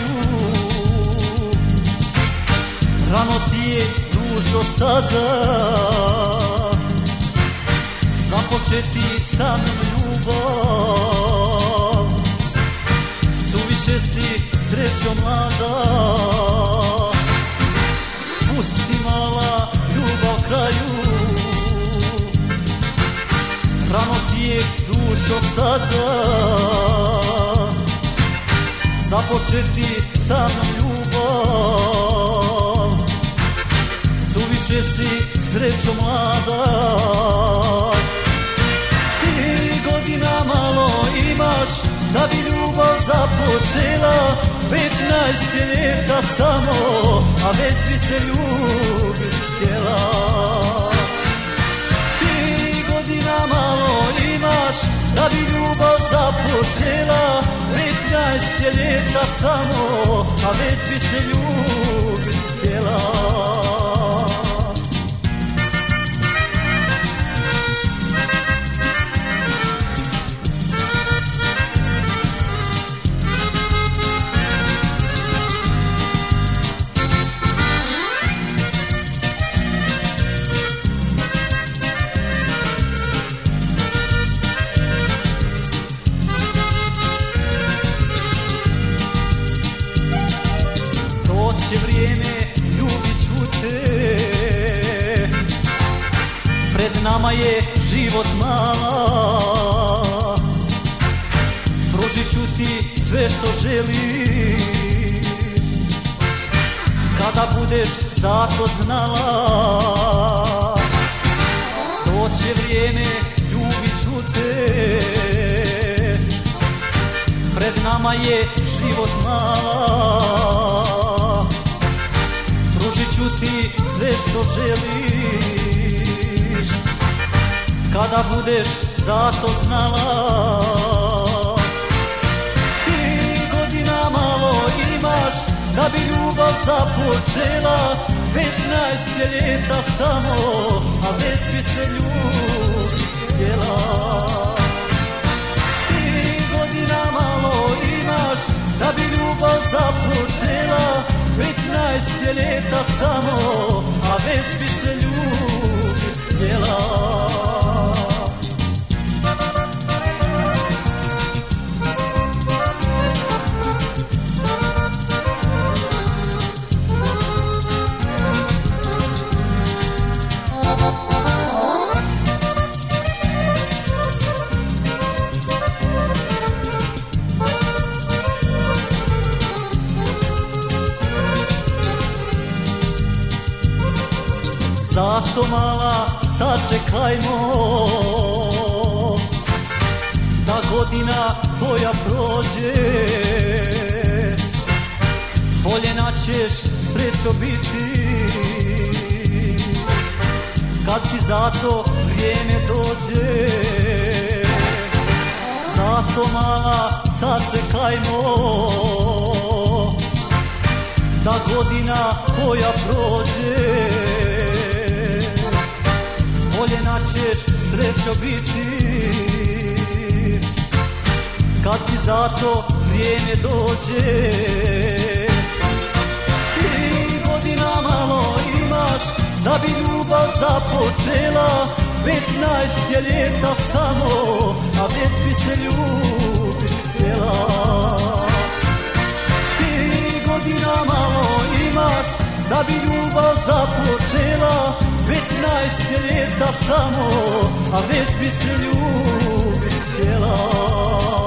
Rano ti je dušo sada započeti sa mnom ljubav. Suviše si srećo mlada, pusti mala ljubav kraju. Rano ti je dušo sada započeti sa mnom ljubav. Suviše si srećo mlada, ti godina malo imaš da bi ljubav započela. 15 ljeta samo, a već bi se ljubit htjela. Ti godina malo imaš da bi ljubav započela. 15 ljeta samo, a već bi se ljubit htjela. Doće vrijeme, ljubit ću te, pred nama je život mala. Pružit ću ti sve što želiš, kada budeš za to znala. Doće vrijeme, ljubit ću te, pred nama je život mala. Pružit ću ti sve što želiš, kada budeš za to znala. Ti godina malo imaš da bi ljubav započela. 15 ljeta samo, a već bi se ljubit htjela. Ti godina malo imaš da bi ljubav započela. 15 ljeta samo, a već bi se ljubit htjela. Zato mala sačekajmo da godina koja prođe, voljena ćeš srećo biti, kad ti za to vrijeme dođe. Zato mala sačekajmo da godina koja prođe, voljena ćeš srećo biti, kad ti za to vrijeme dođe. Ti godina malo imaš da bi ljubav započela. 15 ljeta samo, a već bi se ljubit htjela. Ti godina malo imaš da bi ljubav započela. 15 ljeta samo, a već bi se ljubit htjela.